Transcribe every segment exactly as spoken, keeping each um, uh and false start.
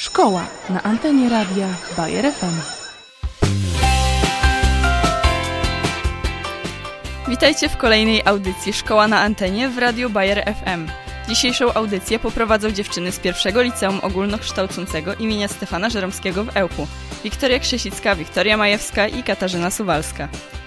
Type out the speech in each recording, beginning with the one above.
Szkoła na antenie radia Bayer F M. Witajcie w kolejnej audycji Szkoła na antenie w radiu Bayer F M. Dzisiejszą audycję poprowadzą dziewczyny z pierwszego Liceum Ogólnokształcącego imienia Stefana Żeromskiego w Ełku. Wiktoria Krzesicka, Wiktoria Majewska i Katarzyna Suwalska.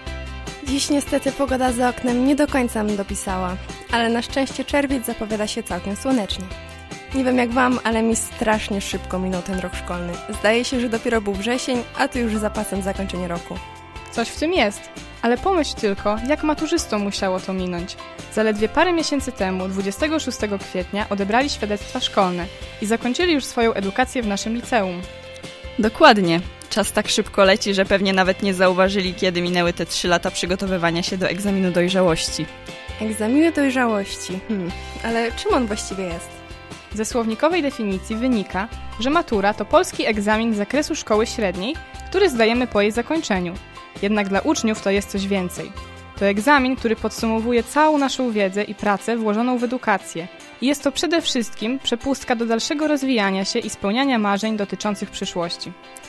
Dziś niestety pogoda za oknem nie do końca mi dopisała, ale na szczęście czerwiec zapowiada się całkiem słonecznie. Nie wiem jak wam, ale mi strasznie szybko minął ten rok szkolny. Zdaje się, że dopiero był wrzesień, a tu już za pasem zakończenie roku. Coś w tym jest, ale pomyśl tylko, jak maturzystom musiało to minąć. Zaledwie parę miesięcy temu, dwudziestego szóstego kwietnia, odebrali świadectwa szkolne i zakończyli już swoją edukację w naszym liceum. Dokładnie. Czas tak szybko leci, że pewnie nawet nie zauważyli, kiedy minęły te trzy lata przygotowywania się do egzaminu dojrzałości. Egzaminu dojrzałości. Hmm, ale czym on właściwie jest? Ze słownikowej definicji wynika, że matura to polski egzamin z zakresu szkoły średniej, który zdajemy po jej zakończeniu. Jednak dla uczniów to jest coś więcej. To egzamin, który podsumowuje całą naszą wiedzę i pracę włożoną w edukację. I jest to przede wszystkim przepustka do dalszego rozwijania się i spełniania marzeń dotyczących przyszłości.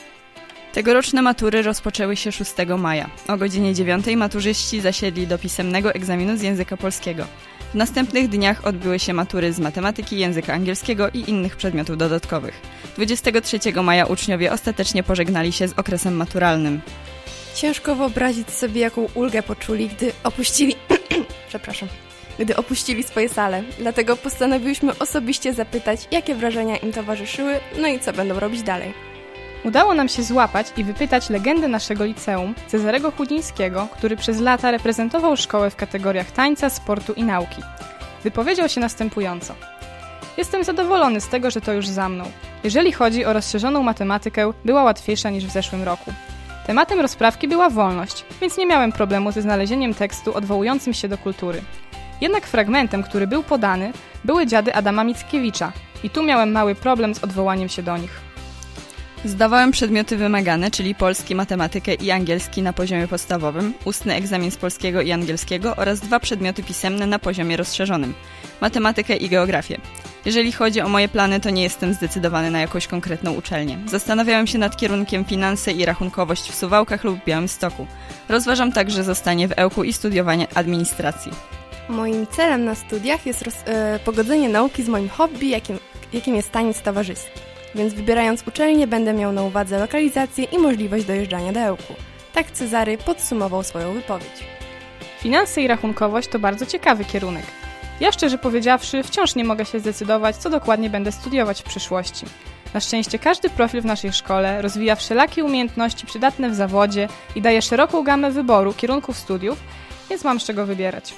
Tegoroczne matury rozpoczęły się szóstego maja. O godzinie dziewiątej maturzyści zasiedli do pisemnego egzaminu z języka polskiego. W następnych dniach odbyły się matury z matematyki, języka angielskiego i innych przedmiotów dodatkowych. dwudziestego trzeciego maja uczniowie ostatecznie pożegnali się z okresem maturalnym. Ciężko wyobrazić sobie, jaką ulgę poczuli, gdy opuścili... Przepraszam. Gdy opuścili swoje sale. Dlatego postanowiłyśmy osobiście zapytać, jakie wrażenia im towarzyszyły, no i co będą robić dalej. Udało nam się złapać i wypytać legendę naszego liceum, Cezarego Chudzińskiego, który przez lata reprezentował szkołę w kategoriach tańca, sportu i nauki. Wypowiedział się następująco. Jestem zadowolony z tego, że to już za mną. Jeżeli chodzi o rozszerzoną matematykę, była łatwiejsza niż w zeszłym roku. Tematem rozprawki była wolność, więc nie miałem problemu ze znalezieniem tekstu odwołującym się do kultury. Jednak fragmentem, który był podany, były dziady Adama Mickiewicza i tu miałem mały problem z odwołaniem się do nich. Zdawałem przedmioty wymagane, czyli polski, matematykę i angielski na poziomie podstawowym, ustny egzamin z polskiego i angielskiego oraz dwa przedmioty pisemne na poziomie rozszerzonym, matematykę i geografię. Jeżeli chodzi o moje plany, to nie jestem zdecydowany na jakąś konkretną uczelnię. Zastanawiałem się nad kierunkiem finanse i rachunkowość w Suwałkach lub Białymstoku. Rozważam także zostanie w Ełku i studiowanie administracji. Moim celem na studiach jest roz, yy, pogodzenie nauki z moim hobby, jakim, jakim jest taniec towarzyski. Więc wybierając uczelnię będę miał na uwadze lokalizację i możliwość dojeżdżania do Ełku. Tak Cezary podsumował swoją wypowiedź. Finanse i rachunkowość to bardzo ciekawy kierunek. Ja szczerze powiedziawszy wciąż nie mogę się zdecydować, co dokładnie będę studiować w przyszłości. Na szczęście każdy profil w naszej szkole rozwija wszelakie umiejętności przydatne w zawodzie i daje szeroką gamę wyboru kierunków studiów, więc mam z czego wybierać.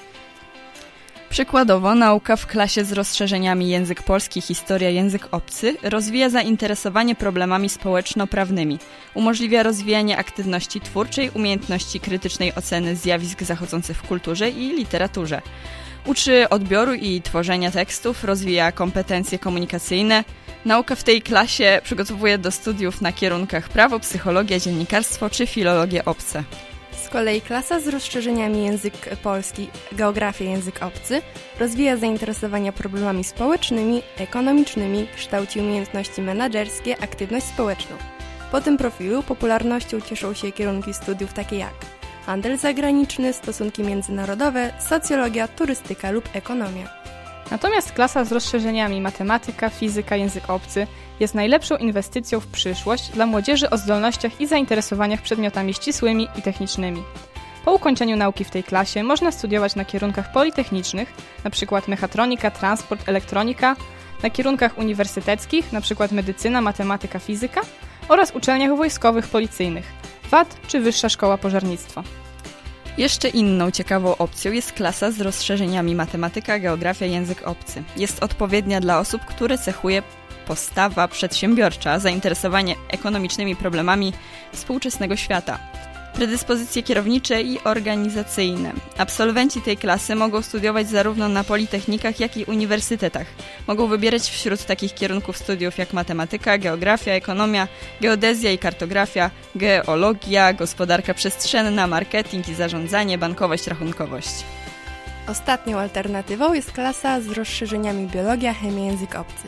Przykładowo nauka w klasie z rozszerzeniami język polski, historia, język obcy rozwija zainteresowanie problemami społeczno-prawnymi, umożliwia rozwijanie aktywności twórczej, umiejętności krytycznej oceny zjawisk zachodzących w kulturze i literaturze. Uczy odbioru i tworzenia tekstów, rozwija kompetencje komunikacyjne. Nauka w tej klasie przygotowuje do studiów na kierunkach prawo, psychologia, dziennikarstwo czy filologie obce. Z kolei klasa z rozszerzeniami język polski, geografia, język obcy rozwija zainteresowania problemami społecznymi, ekonomicznymi, kształci umiejętności menedżerskie, aktywność społeczną. Po tym profilu popularnością cieszą się kierunki studiów takie jak handel zagraniczny, stosunki międzynarodowe, socjologia, turystyka lub ekonomia. Natomiast klasa z rozszerzeniami matematyka, fizyka, język obcy jest najlepszą inwestycją w przyszłość dla młodzieży o zdolnościach i zainteresowaniach przedmiotami ścisłymi i technicznymi. Po ukończeniu nauki w tej klasie można studiować na kierunkach politechnicznych, np. mechatronika, transport, elektronika, na kierunkach uniwersyteckich, np. medycyna, matematyka, fizyka oraz uczelniach wojskowych, policyjnych, W A D czy Wyższa Szkoła Pożarnictwa. Jeszcze inną ciekawą opcją jest klasa z rozszerzeniami matematyka, geografia, język obcy. Jest odpowiednia dla osób, które cechuje postawa przedsiębiorcza, zainteresowanie ekonomicznymi problemami współczesnego świata, predyspozycje kierownicze i organizacyjne. Absolwenci tej klasy mogą studiować zarówno na politechnikach, jak i uniwersytetach. Mogą wybierać wśród takich kierunków studiów jak matematyka, geografia, ekonomia, geodezja i kartografia, geologia, gospodarka przestrzenna, marketing i zarządzanie, bankowość, rachunkowość. Ostatnią alternatywą jest klasa z rozszerzeniami biologia, chemia, język obcy.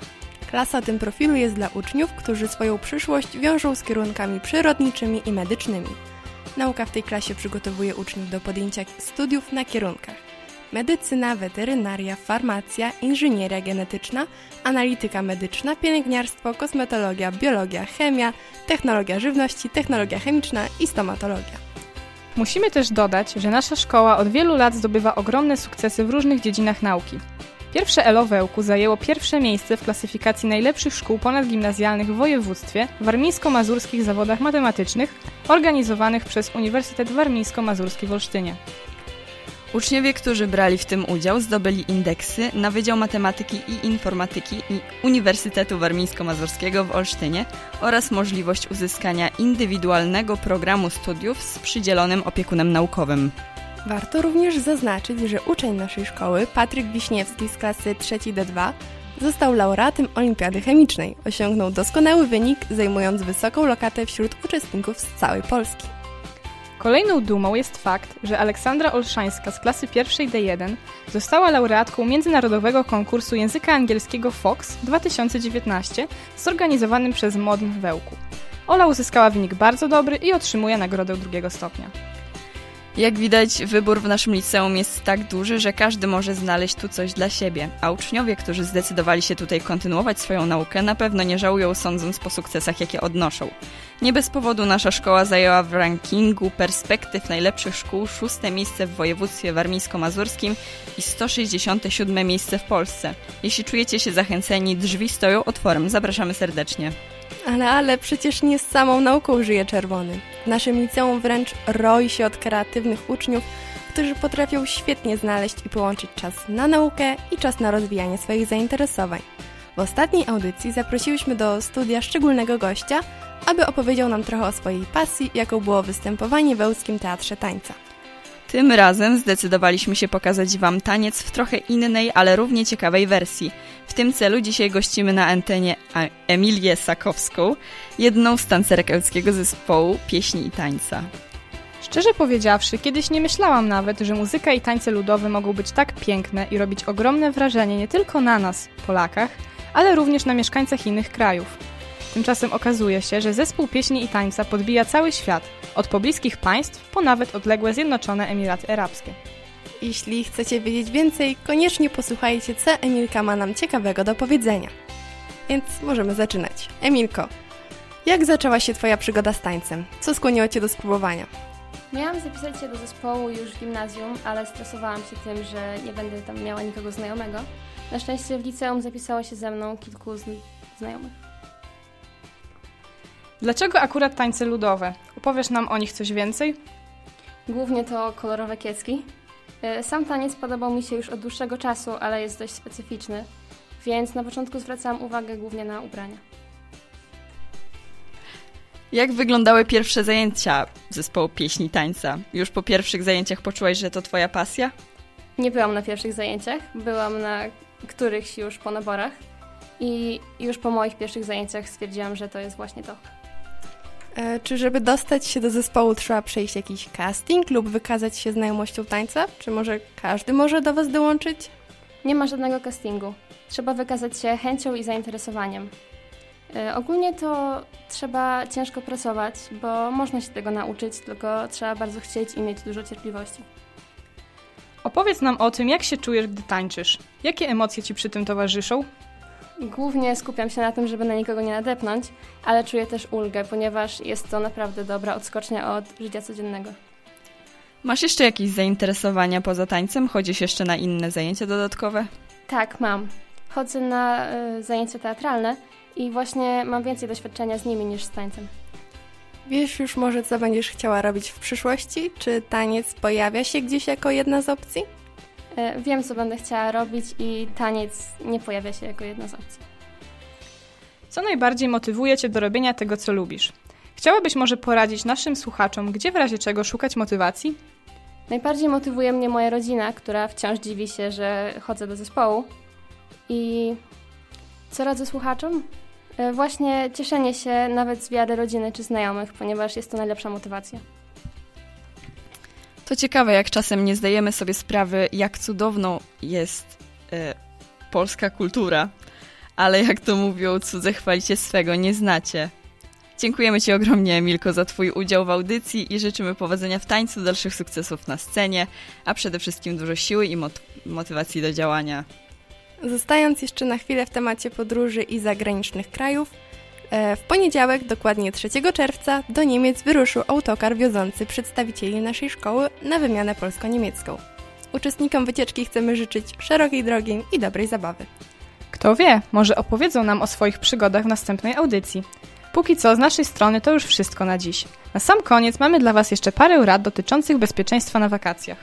Klasa o tym profilu jest dla uczniów, którzy swoją przyszłość wiążą z kierunkami przyrodniczymi i medycznymi. Nauka w tej klasie przygotowuje uczniów do podjęcia studiów na kierunkach medycyna, weterynaria, farmacja, inżynieria genetyczna, analityka medyczna, pielęgniarstwo, kosmetologia, biologia, chemia, technologia żywności, technologia chemiczna i stomatologia. Musimy też dodać, że nasza szkoła od wielu lat zdobywa ogromne sukcesy w różnych dziedzinach nauki. Pierwsze E L O w Ełku zajęło pierwsze miejsce w klasyfikacji najlepszych szkół ponadgimnazjalnych w województwie w warmińsko-mazurskich zawodach matematycznych organizowanych przez Uniwersytet Warmińsko-Mazurski w Olsztynie. Uczniowie, którzy brali w tym udział, zdobyli indeksy na Wydział Matematyki i Informatyki i Uniwersytetu Warmińsko-Mazurskiego w Olsztynie oraz możliwość uzyskania indywidualnego programu studiów z przydzielonym opiekunem naukowym. Warto również zaznaczyć, że uczeń naszej szkoły, Patryk Wiśniewski z klasy trzeciej D dwa, został laureatem Olimpiady Chemicznej. Osiągnął doskonały wynik, zajmując wysoką lokatę wśród uczestników z całej Polski. Kolejną dumą jest fakt, że Aleksandra Olszańska z klasy pierwszej D jeden została laureatką międzynarodowego konkursu języka angielskiego Fox dwa tysiące dziewiętnaście zorganizowanym przez M O D N w Ełku. Ola uzyskała wynik bardzo dobry i otrzymuje nagrodę drugiego stopnia. Jak widać, wybór w naszym liceum jest tak duży, że każdy może znaleźć tu coś dla siebie, a uczniowie, którzy zdecydowali się tutaj kontynuować swoją naukę, na pewno nie żałują, sądząc po sukcesach, jakie odnoszą. Nie bez powodu nasza szkoła zajęła w rankingu perspektyw najlepszych szkół szóste miejsce w województwie warmińsko-mazurskim i sto sześćdziesiąte siódme miejsce w Polsce. Jeśli czujecie się zachęceni, drzwi stoją otworem. Zapraszamy serdecznie. Ale, ale przecież nie z samą nauką żyje Czerwony. W naszym liceum wręcz roi się od kreatywnych uczniów, którzy potrafią świetnie znaleźć i połączyć czas na naukę i czas na rozwijanie swoich zainteresowań. W ostatniej audycji zaprosiłyśmy do studia szczególnego gościa, aby opowiedział nam trochę o swojej pasji, jaką było występowanie w Ełskim Teatrze Tańca. Tym razem zdecydowaliśmy się pokazać Wam taniec w trochę innej, ale równie ciekawej wersji. W tym celu dzisiaj gościmy na antenie Emilię Sakowską, jedną z tancerek ełckiego zespołu pieśni i tańca. Szczerze powiedziawszy, kiedyś nie myślałam nawet, że muzyka i tańce ludowe mogą być tak piękne i robić ogromne wrażenie nie tylko na nas, Polakach, ale również na mieszkańcach innych krajów. Tymczasem okazuje się, że zespół pieśni i tańca podbija cały świat, od pobliskich państw po nawet odległe Zjednoczone Emiraty Arabskie. Jeśli chcecie wiedzieć więcej, koniecznie posłuchajcie, co Emilka ma nam ciekawego do powiedzenia. Więc możemy zaczynać. Emilko, jak zaczęła się Twoja przygoda z tańcem? Co skłoniło Cię do spróbowania? Miałam zapisać się do zespołu już w gimnazjum, ale stresowałam się tym, że nie będę tam miała nikogo znajomego. Na szczęście w liceum zapisało się ze mną kilku z znajomych. Dlaczego akurat tańce ludowe? Opowiesz nam o nich coś więcej? Głównie to kolorowe kiecki. Sam taniec podobał mi się już od dłuższego czasu, ale jest dość specyficzny, więc na początku zwracałam uwagę głównie na ubrania. Jak wyglądały pierwsze zajęcia zespołu pieśni i tańca? Już po pierwszych zajęciach poczułaś, że to Twoja pasja? Nie byłam na pierwszych zajęciach, byłam na którychś już po naborach i już po moich pierwszych zajęciach stwierdziłam, że to jest właśnie to. E, czy żeby dostać się do zespołu trzeba przejść jakiś casting lub wykazać się znajomością tańca? Czy może każdy może do Was dołączyć? Nie ma żadnego castingu. Trzeba wykazać się chęcią i zainteresowaniem. E, ogólnie to trzeba ciężko pracować, bo można się tego nauczyć, tylko trzeba bardzo chcieć i mieć dużo cierpliwości. Opowiedz nam o tym, jak się czujesz, gdy tańczysz. Jakie emocje Ci przy tym towarzyszą? Głównie skupiam się na tym, żeby na nikogo nie nadepnąć, ale czuję też ulgę, ponieważ jest to naprawdę dobra odskocznia od życia codziennego. Masz jeszcze jakieś zainteresowania poza tańcem? Chodzisz jeszcze na inne zajęcia dodatkowe? Tak, mam. Chodzę na y, zajęcia teatralne i właśnie mam więcej doświadczenia z nimi niż z tańcem. Wiesz już może, co będziesz chciała robić w przyszłości? Czy taniec pojawia się gdzieś jako jedna z opcji? Y, wiem, co będę chciała robić i taniec nie pojawia się jako jedna z opcji. Co najbardziej motywuje Cię do robienia tego, co lubisz? Chciałabyś może poradzić naszym słuchaczom, gdzie w razie czego szukać motywacji? Najbardziej motywuje mnie moja rodzina, która wciąż dziwi się, że chodzę do zespołu. I co radzę słuchaczom? Właśnie cieszenie się nawet z wiary rodziny czy znajomych, ponieważ jest to najlepsza motywacja. To ciekawe, jak czasem nie zdajemy sobie sprawy, jak cudowną jest y, polska kultura, ale jak to mówią, cudze chwalicie swego nie znacie. Dziękujemy Ci ogromnie, Emilko, za Twój udział w audycji i życzymy powodzenia w tańcu, dalszych sukcesów na scenie, a przede wszystkim dużo siły i mot- motywacji do działania. Zostając jeszcze na chwilę w temacie podróży i zagranicznych krajów, w poniedziałek, dokładnie trzeciego czerwca, do Niemiec wyruszył autokar wiozący przedstawicieli naszej szkoły na wymianę polsko-niemiecką. Uczestnikom wycieczki chcemy życzyć szerokiej drogi i dobrej zabawy. Kto wie, może opowiedzą nam o swoich przygodach w następnej audycji. Póki co, z naszej strony to już wszystko na dziś. Na sam koniec mamy dla Was jeszcze parę rad dotyczących bezpieczeństwa na wakacjach.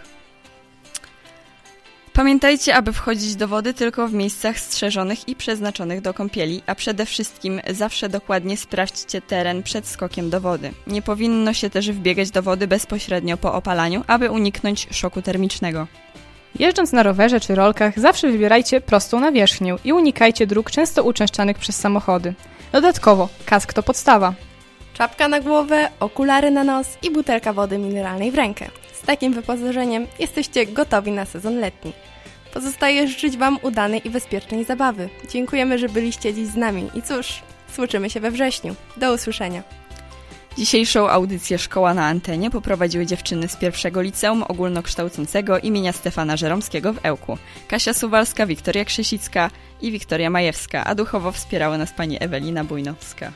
Pamiętajcie, aby wchodzić do wody tylko w miejscach strzeżonych i przeznaczonych do kąpieli, a przede wszystkim zawsze dokładnie sprawdźcie teren przed skokiem do wody. Nie powinno się też wbiegać do wody bezpośrednio po opalaniu, aby uniknąć szoku termicznego. Jeżdżąc na rowerze czy rolkach, zawsze wybierajcie prostą nawierzchnię i unikajcie dróg często uczęszczanych przez samochody. Dodatkowo, kask to podstawa. Czapka na głowę, okulary na nos i butelka wody mineralnej w rękę. Z takim wyposażeniem jesteście gotowi na sezon letni. Pozostaje życzyć Wam udanej i bezpiecznej zabawy. Dziękujemy, że byliście dziś z nami i cóż, słyszymy się we wrześniu. Do usłyszenia. Dzisiejszą audycję Szkoła na antenie poprowadziły dziewczyny z pierwszego liceum ogólnokształcącego imienia Stefana Żeromskiego w Ełku. Kasia Suwalska, Wiktoria Krzesicka i Wiktoria Majewska, a duchowo wspierały nas pani Ewelina Bujnowska.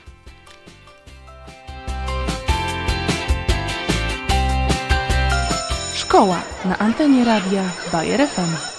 Szkoła na antenie radia Bayer F M.